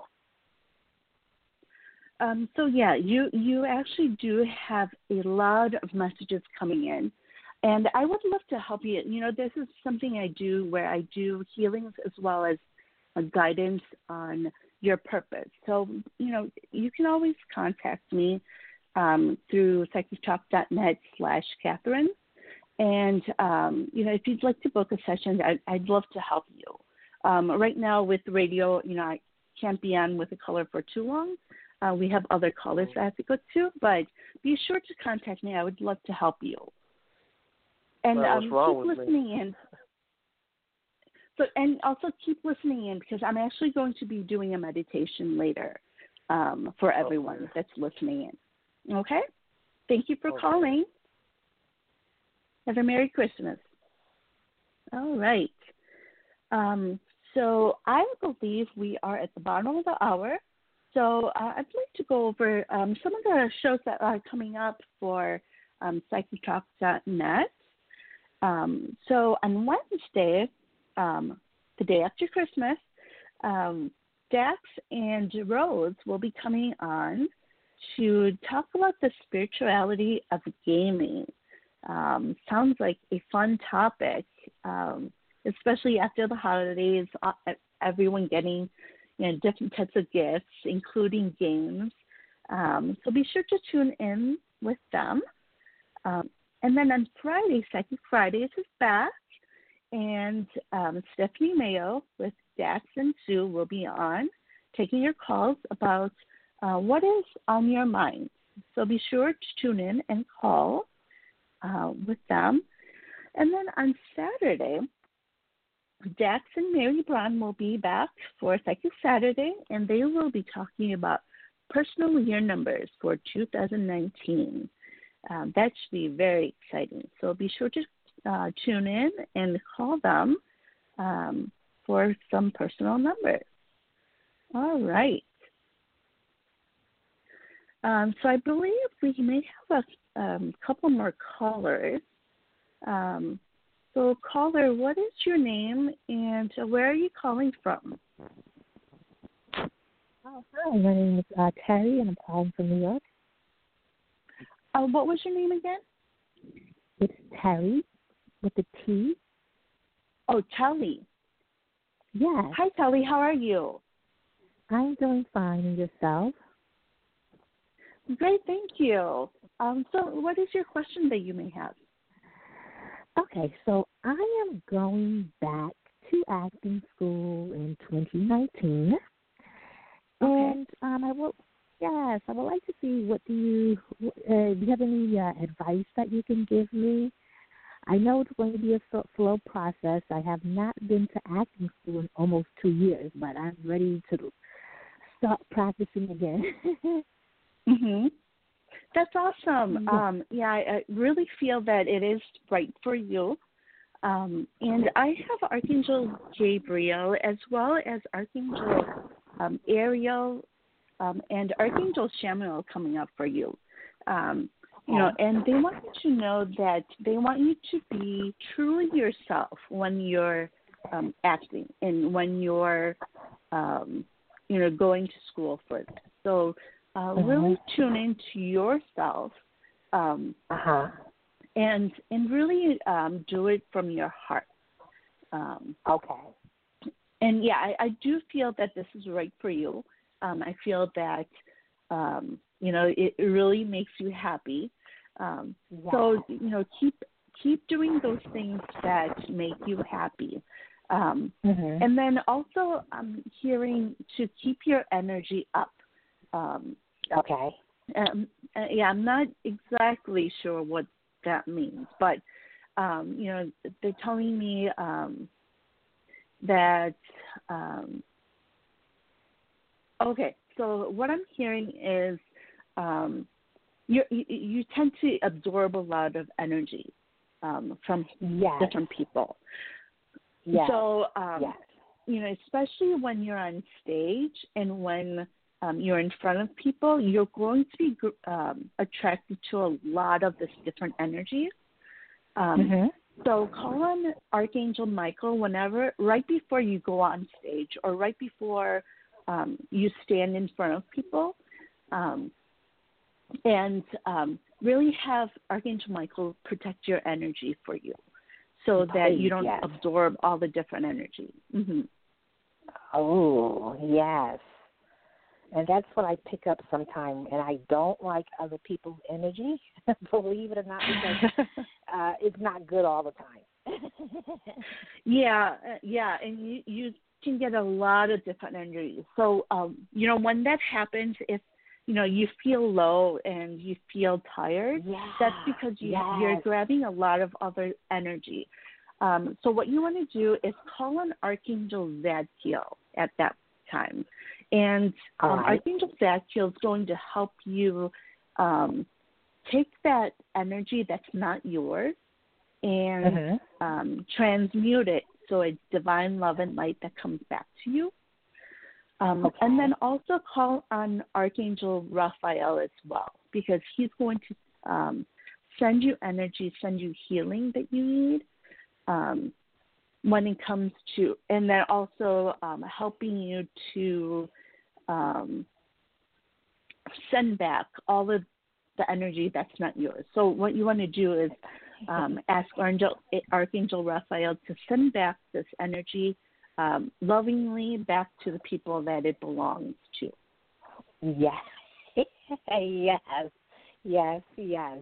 Um, so yeah, you you actually do have a lot of messages coming in, and I would love to help you. You know, this is something I do where I do healings as well as a guidance on your purpose. So, you know, you can always contact me um, through psychic talk dot net slash Catherine. And, um, you know, if you'd like to book a session, I, I'd love to help you. Um, right now with radio, you know, I can't be on with a caller for too long. Uh, we have other callers that I have to go to, but be sure to contact me. I would love to help you. And well, um, keep listening me? in. So, and also keep listening in, because I'm actually going to be doing a meditation later um, for everyone okay. that's listening in. Okay? Thank you for okay. calling. Have a Merry Christmas. All right. Um, so I believe we are at the bottom of the hour. So uh, I'd like to go over um, some of the shows that are coming up for um, psychic talk dot net. Um, so on Wednesday, Um, the day after Christmas, um, Dax and Rose will be coming on to talk about the spirituality of gaming. Um, sounds like a fun topic, um, especially after the holidays, uh, everyone getting, you know, different types of gifts, including games. Um, so be sure to tune in with them. Um, and then on Friday, Psychic Fridays is back. And um, Stephanie Mayo with Dax and Sue will be on, taking your calls about uh, what is on your mind. So be sure to tune in and call uh, with them. And then on Saturday, Dax and Mary Braun will be back for Psychic Saturday, and they will be talking about personal year numbers for two thousand nineteen. Um, that should be very exciting. So be sure to Uh, tune in and call them um, for some personal numbers. All right. Um, so I believe we may have a um, couple more callers. Um, so caller, what is your name and where are you calling from? Oh, hi. My name is uh, Terry, and I'm calling from New York. Uh, what was your name again? It's Terry. With the T? Oh, Telly. Yes. Hi, Telly. How are you? I'm doing fine. And yourself? Great, thank you. Um, so, what is your question that you may have? Okay, so I am going back to acting school in twenty nineteen, Okay. and um, I will, yes, I would like to see what do you, uh, do you have any uh, advice that you can give me? I know it's going to be a so- slow process. I have not been to acting school in almost two years, but I'm ready to start practicing again. Mhm. That's awesome. Yeah. Um, yeah, I, I really feel that it is right for you. Um, and I have Archangel Gabriel as well as Archangel um, Ariel um, and Archangel Samuel coming up for you. Um, you know, and they want you to know that they want you to be truly yourself when you're um, acting and when you're, um, you know, going to school for this. So uh, Uh-huh. really tune into yourself. Um, Uh-huh. and and really um, do it from your heart. Um, Okay. and yeah, I, I do feel that this is right for you. Um, I feel that um, you know it, it really makes you happy. Um, Yeah. So you know keep keep doing those things that make you happy. Um, Mm-hmm. and then also I'm hearing to keep your energy up. Um, Okay. um, uh, yeah, I'm not exactly sure what that means, but um, you know, they're telling me um, that. Um, okay, so what I'm hearing is um, you you tend to absorb a lot of energy um, from Yes. different people. Yes. So um, Yes. you know, especially when you're on stage and when um, you're in front of people, you're going to be um, attracted to a lot of this different energy. Um, Mm-hmm. So call on Archangel Michael whenever, right before you go on stage or right before um, you stand in front of people, um, and um, really have Archangel Michael protect your energy for you, so that you Please, don't yes. absorb all the different energy. Mm-hmm. Oh, yes. And that's what I pick up sometimes, and I don't like other people's energy, believe it or not, because uh, it's not good all the time. Yeah, uh, yeah, and you you can get a lot of different energies. So, um, you know, when that happens, if you know you feel low and you feel tired, Yeah. that's because you Yes. you're grabbing a lot of other energy. Um, so what you want to do is call on Archangel Zadkiel at that time, and All um, right. Archangel Zadkiel is going to help you um, take that energy that's not yours and Mm-hmm. um, transmute it so it's divine love and light that comes back to you. Um, Okay. And then also call on Archangel Raphael as well, because he's going to um, send you energy, send you healing that you need um, when it comes to, and then also um, helping you to um, send back all of the energy that's not yours. So what you want to do is um, ask Archangel, Archangel Raphael to send back this energy um, lovingly back to the people that it belongs to. Yes. yes. Yes. Yes.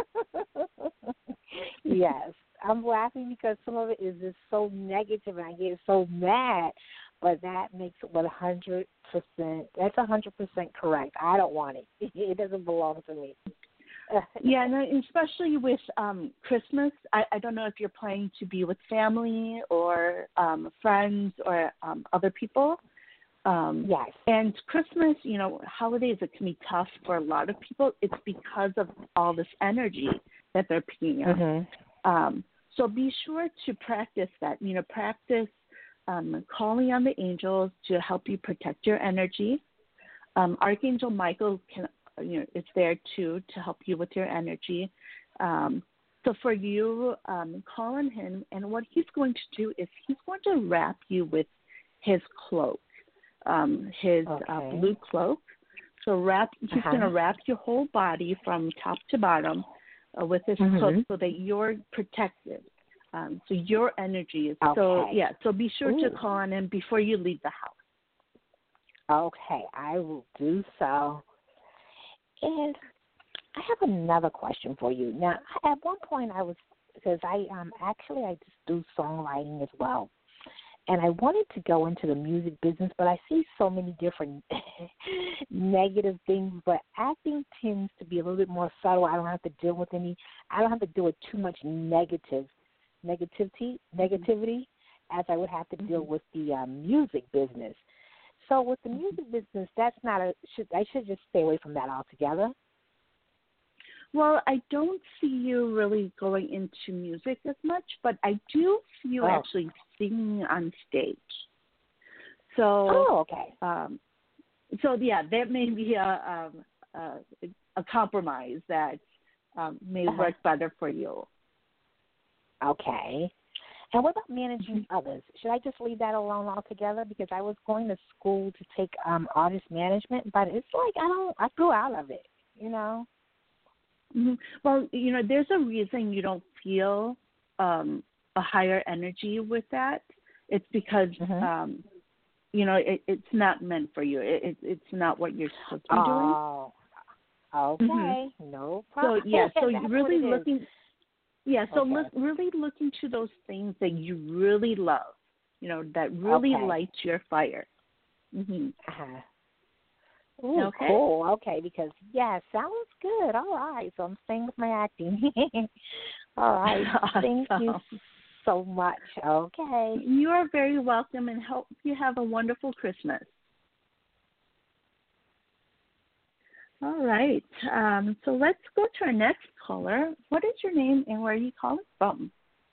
Yes. I'm laughing because some of it is just so negative and I get so mad, but that makes it one hundred percent. That's one hundred percent correct. I don't want it. It doesn't belong to me. Yeah, and especially with um, Christmas, I, I don't know if you're planning to be with family or um, friends or um, other people. Um, Yes. And Christmas, you know, holidays, it can be tough for a lot of people. It's because of all this energy that they're picking up. Mm-hmm. Um, so be sure to practice that. You know, practice um, calling on the angels to help you protect your energy. Um, Archangel Michael can, you know, is there too to help you with your energy. Um, so for you, um, call on him, and what he's going to do is he's going to wrap you with his cloak, um, his Okay. uh, blue cloak. So wrap, he's Uh-huh. going to wrap your whole body from top to bottom uh, with his Mhm. cloak so that you're protected. Um, so your energy is so Okay. yeah. So be sure Ooh. to call on him before you leave the house. Okay, I will do so. And I have another question for you. Now, at one point I was, because I um, actually I just do songwriting as well. And I wanted to go into the music business, but I see so many different negative things. But acting tends to be a little bit more subtle. I don't have to deal with any, I don't have to deal with too much negative, negativity, negativity as I would have to deal with the um, music business. So with the music business, that's not a, should, I should just stay away from that altogether. Well, I don't see you really going into music as much, but I do see you oh. actually singing on stage. So, oh, okay. Um, so yeah, that may be a um, a, a compromise that um, may uh-huh. work better for you. Okay. And what about managing mm-hmm. others? Should I just leave that alone altogether? Because I was going to school to take um, artist management, but it's like I don't, I grew out of it, you know. Mm-hmm. Well, you know, there's a reason you don't feel um, a higher energy with that. It's because, mm-hmm. um, you know, it, it's not meant for you. It, it, it's not what you're supposed to be oh, doing. Okay, mm-hmm. no problem. So, yeah, so really looking, yeah, so okay. look, really look into those things that you really love, you know, that really okay. lights your fire. Mm-hmm. Uh-huh. Ooh, okay. Cool. Okay, because yeah, sounds good. All right, so I'm staying with my acting. All right. Awesome. Thank you so much. Okay. You are very welcome, and hope you have a wonderful Christmas. All right. Um, so let's go to our next caller. What is your name and where are you calling from?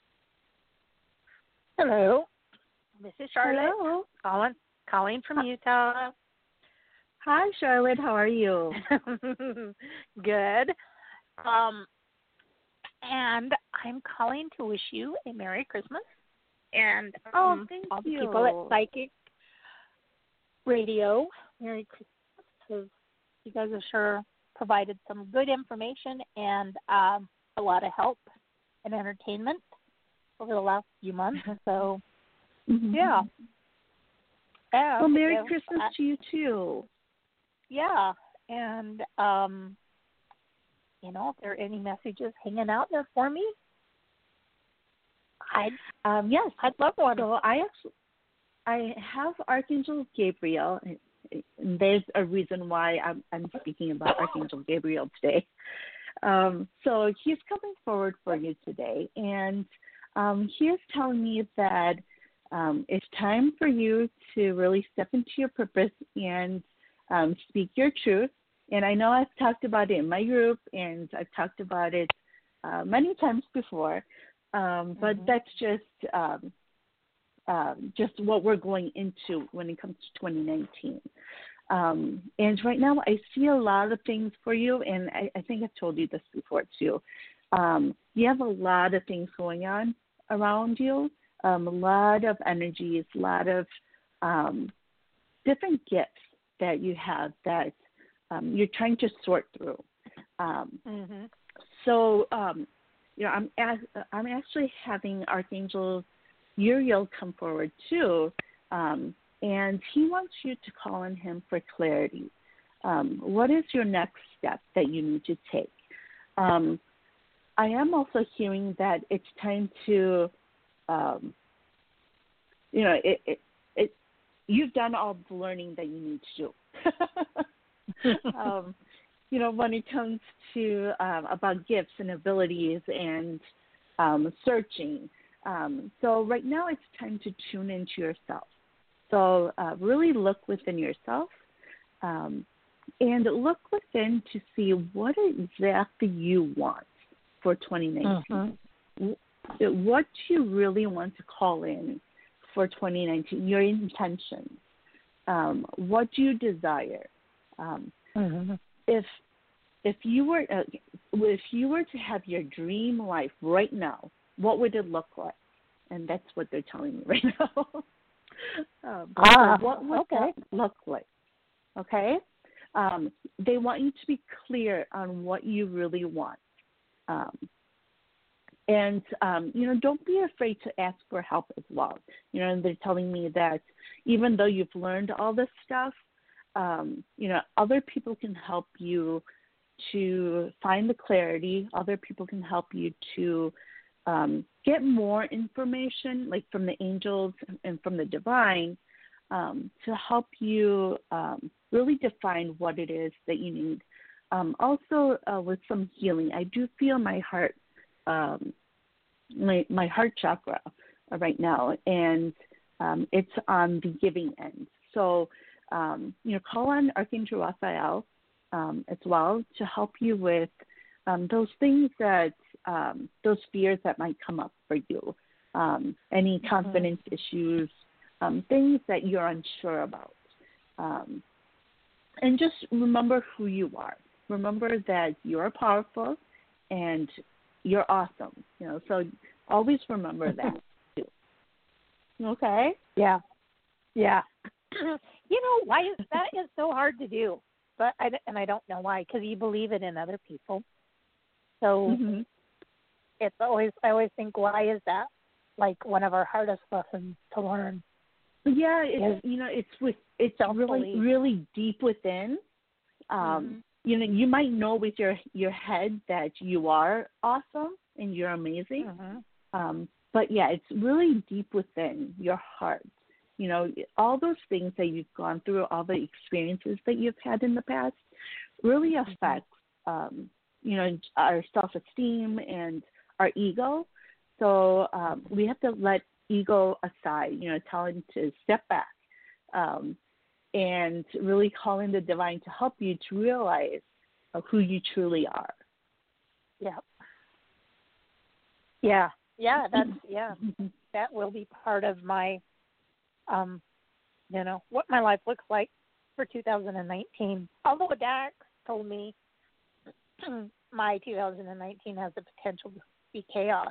Hello. This is Charlotte. Hello. Calling, calling from Utah. Hi, Charlotte. How are you? Good. Um, and I'm calling to wish you a Merry Christmas. And um, oh, thank all the you. people at Psychic Radio, Merry Christmas, because you guys have sure provided some good information and um, a lot of help and entertainment over the last few months. So, mm-hmm. yeah. And, well, Merry yeah, Christmas I, to you, too. Yeah, and, um, you know, if there are any messages hanging out there for me, I'd, um, yes, I'd love one. So I actually, I have Archangel Gabriel, and there's a reason why I'm, I'm speaking about Archangel Gabriel today. Um, so he's coming forward for you today, and um, he is telling me that um, it's time for you to really step into your purpose and Um, speak your truth. And I know I've talked about it in my group, and I've talked about it uh, many times before, um, but mm-hmm. that's just um, uh, just what we're going into when it comes to twenty nineteen. Um, and right now I see a lot of things for you, and I, I think I've told you this before too. Um, you have a lot of things going on around you, um, a lot of energies, a lot of um, different gifts that you have that um, you're trying to sort through. Um, mm-hmm. So, um, you know, I'm as, I'm actually having Archangel Uriel come forward too, um, and he wants you to call on him for clarity. Um, what is your next step that you need to take? Um, I am also hearing that it's time to, um, you know, it, it you've done all the learning that you need to do. um, you know, when it comes to um, about gifts and abilities and um, searching. Um, so right now it's time to tune into yourself. So uh, really look within yourself um, and look within to see what exactly you want for twenty nineteen. Mm-hmm. What do you really want to call in for twenty nineteen, your intentions. Um, what do you desire? Um, mm-hmm. If if you were uh, if you were to have your dream life right now, what would it look like? And that's what they're telling me right now. um, ah, so what would okay. that look like? Okay, um, they want you to be clear on what you really want. Um, And, um, you know, don't be afraid to ask for help as well. You know, and they're telling me that even though you've learned all this stuff, um, you know, other people can help you to find the clarity. Other people can help you to um, get more information, like from the angels and from the divine, um, to help you um, really define what it is that you need. Um, also, uh, with some healing, I do feel my heart, um, my my heart chakra right now, and um, it's on the giving end. So, um, you know, call on Archangel Raphael um, as well to help you with um, those things that, um, those fears that might come up for you, um, any confidence mm-hmm. issues, um, things that you're unsure about. Um, and just remember who you are. Remember that you're powerful and you're awesome. You know, so always remember that too. Okay? Yeah. Yeah. You know, why is that is so hard to do? But I, and I don't know why, because you believe it in other people. So mm-hmm. it's always, I always think, why is that like one of our hardest lessons to learn? Yeah, it's, you know, it's with, it's really, really deep within. Um, mm-hmm. You know, you might know with your, your head that you are awesome and you're amazing. Mm-hmm. Um, but yeah, it's really deep within your heart. You know, all those things that you've gone through, all the experiences that you've had in the past really affect, um, you know, our self-esteem and our ego. So um, we have to let ego aside, you know, tell him to step back um, and really call in the divine to help you to realize uh, who you truly are. Yeah. Yeah. Yeah, that's, yeah, that will be part of my, um, you know, what my life looks like for two thousand nineteen. Although Dax told me my two thousand nineteen has the potential to be chaos.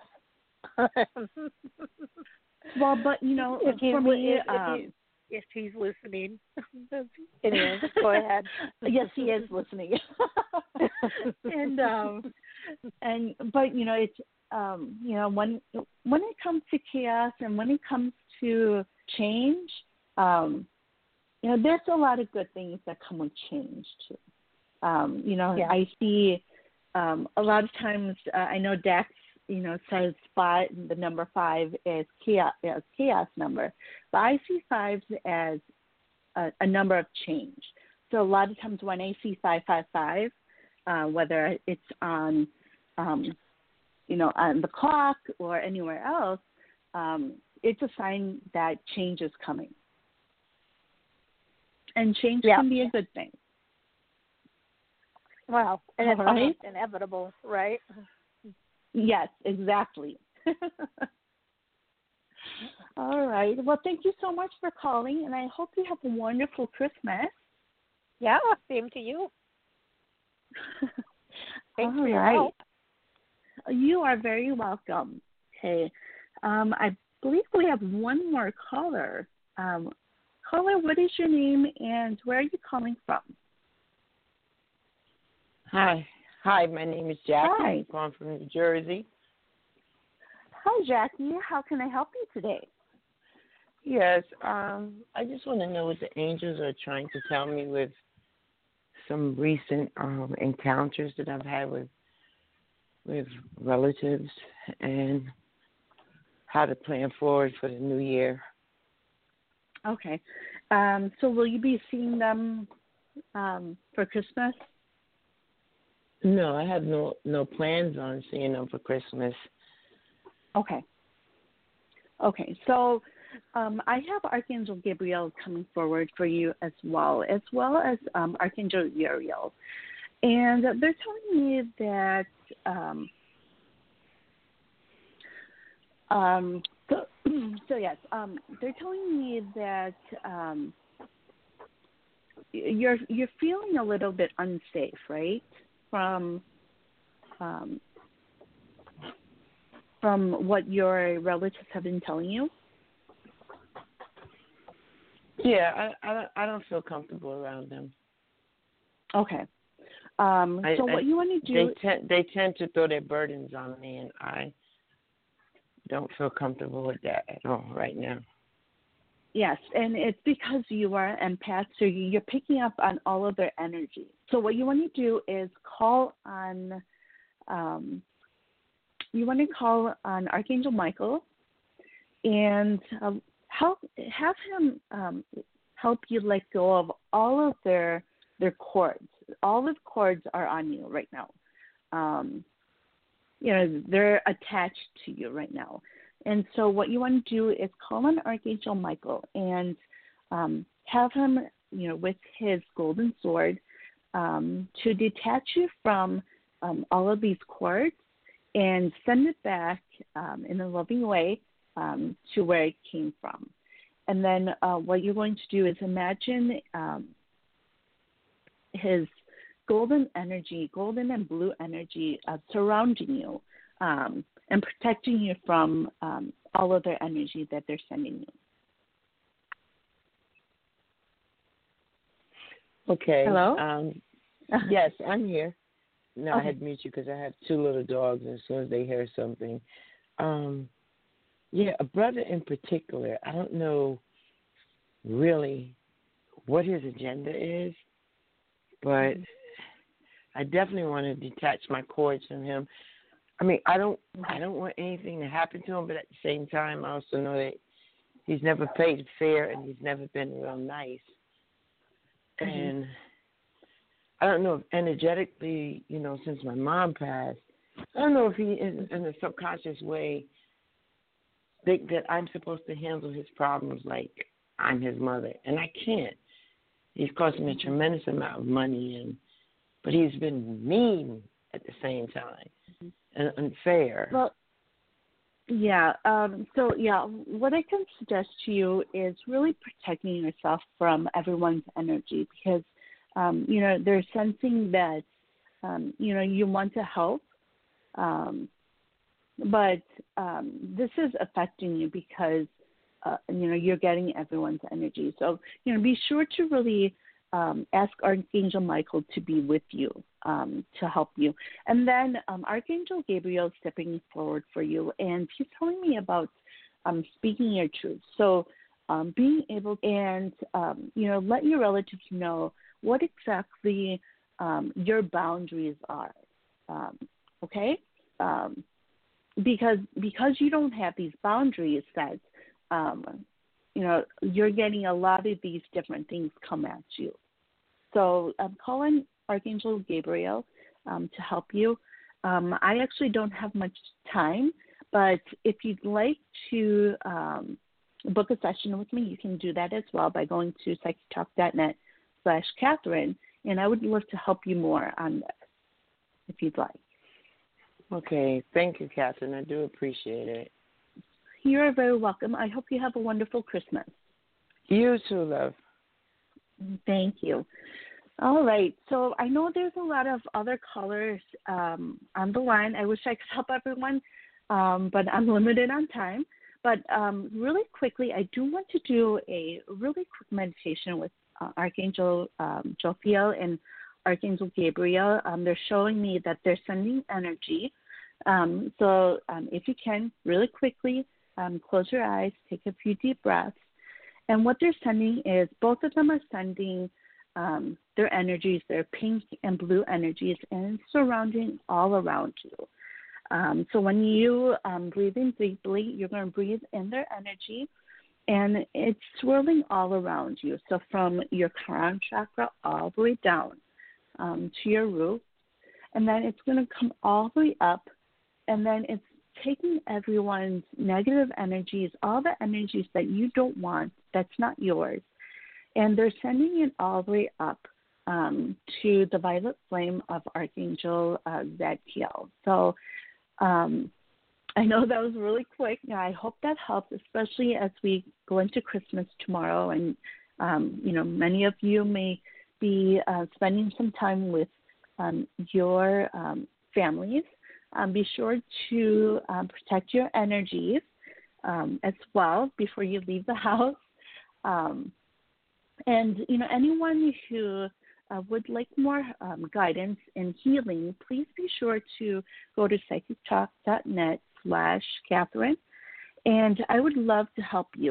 Well, but, you know, if for me, if, um, if, he, if he's listening. Anyway, go ahead. Yes, he is listening. and, um, and, but, you know, it's, um, you know, when, when it comes to chaos and when it comes to change, um, you know, there's a lot of good things that come with change too. Um, you know, yeah. I see um, a lot of times. Uh, I know Dax, you know, says five, the number five is chaos, is chaos number, but I see fives as a, a number of change. So a lot of times when I see five five five, uh, whether it's on, um, you know, on the clock or anywhere else. Um, it's a sign that change is coming. And change yeah. can be a good thing. Well, and it's right? almost inevitable, right? Yes, exactly. All right. Well, thank you so much for calling, and I hope you have a wonderful Christmas. Yeah, same to you. Thanks All for your right. help. You are very welcome. Okay. Um, I believe we have one more caller. Um, caller, what is your name and where are you calling from? Hi. Hi, my name is Jackie. Hi. I'm calling from New Jersey. Hi, Jackie. How can I help you today? Yes, um, I just want to know what the angels are trying to tell me with some recent um, encounters that I've had with with relatives and how to plan forward for the new year. Okay. Um, so will you be seeing them um, for Christmas? No, I have no, no plans on seeing them for Christmas. Okay. Okay. So um, I have Archangel Gabriel coming forward for you as well, as well as um, Archangel Uriel. And they're telling me that um, um, so, so yes, um, they're telling me that um, you're you're feeling a little bit unsafe, right? From um, from what your relatives have been telling you. Yeah, I I don't, I don't feel comfortable around them. Okay. Um, I, so I, what you want to they do? Tend, they tend to throw their burdens on me, and I don't feel comfortable with that at all right now. Yes, and it's because you are an empath, so you're picking up on all of their energy. So what you want to do is call on, um, you want to call on Archangel Michael, and um, help have him um, help you let go of all of their their cords. All the cords are on you right now. Um, you know, they're attached to you right now. And so what you want to do is call on Archangel Michael and um, have him, you know, with his golden sword um, to detach you from um, all of these cords and send it back um, in a loving way um, to where it came from. And then uh, what you're going to do is imagine um, his golden energy, golden and blue energy uh, surrounding you um, and protecting you from um, all of their energy that they're sending you. Okay. Hello? Um, yes, I'm here. No, okay. I had to mute you because I have two little dogs, and as soon as they hear something. Um, yeah, a brother in particular, I don't know really what his agenda is, but I definitely want to detach my cords from him. I mean, I don't I don't want anything to happen to him, but at the same time, I also know that he's never played fair and he's never been real nice. Mm-hmm. And I don't know if energetically, you know, since my mom passed, I don't know if he, in, in a subconscious way, think that I'm supposed to handle his problems like I'm his mother, and I can't. He's cost me a tremendous amount of money, and but he's been mean at the same time and unfair. Well, yeah. Um, so, yeah, what I can suggest to you is really protecting yourself from everyone's energy because, um, you know, they're sensing that, um, you know, you want to help, um, but um, this is affecting you because, uh, you know, you're getting everyone's energy. So, you know, be sure to really um, ask Archangel Michael to be with you, um, to help you. And then um, Archangel Gabriel is stepping forward for you, and he's telling me about um, speaking your truth. So um, being able and, um, you know, let your relatives know what exactly um, your boundaries are, um, okay? Um, because because you don't have these boundaries set, um, you know, you're getting a lot of these different things come at you. So I'm calling Archangel Gabriel um, to help you. Um, I actually don't have much time, but if you'd like to um, book a session with me, you can do that as well by going to psychic talk dot net slash Catherine, and I would love to help you more on this if you'd like. Okay. Thank you, Catherine. I do appreciate it. You're very welcome. I hope you have a wonderful Christmas. You too, love. Thank you. All right. So I know there's a lot of other callers um, on the line. I wish I could help everyone, um, but I'm limited on time. But um, really quickly, I do want to do a really quick meditation with uh, Archangel um, Jophiel and Archangel Gabriel. Um, they're showing me that they're sending energy. Um, so um, if you can, really quickly, um, close your eyes, take a few deep breaths. And what they're sending is both of them are sending um, their energies, their pink and blue energies, and it's surrounding all around you. Um, so when you um, breathe in deeply, you're going to breathe in their energy, and it's swirling all around you. So from your crown chakra all the way down um, to your root, and then it's going to come all the way up, and then it's taking everyone's negative energies, all the energies that you don't want, that's not yours, and they're sending it all the way up um, to the violet flame of Archangel uh, Zadkiel. So um, I know that was really quick. I hope that helps, especially as we go into Christmas tomorrow. And, um, you know, many of you may be uh, spending some time with um, your um, families. Um, be sure to um, protect your energies um, as well before you leave the house. Um, and, you know, anyone who uh, would like more um, guidance and healing, please be sure to go to psychic talk dot net slash Catherine. And I would love to help you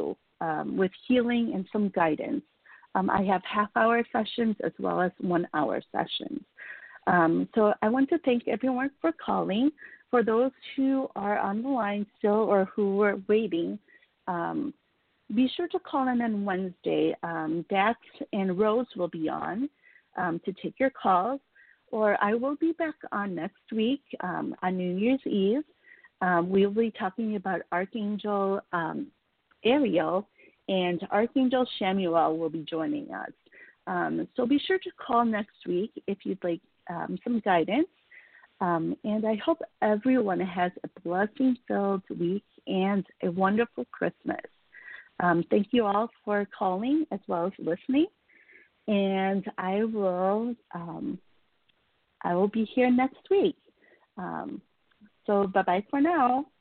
um, with healing and some guidance. Um, I have half-hour sessions as well as one-hour sessions. Um, so I want to thank everyone for calling. For those who are on the line still or who were waiting, um, be sure to call in on Wednesday. Um, Dax and Rose will be on um, to take your calls, or I will be back on next week um, on New Year's Eve. Um, we'll be talking about Archangel um, Ariel, and Archangel Shamuel will be joining us. Um, so be sure to call next week if you'd like um, some guidance. Um, and I hope everyone has a blessing-filled week and a wonderful Christmas. Um, thank you all for calling as well as listening. And I will um, I will be here next week. Um, so bye-bye for now.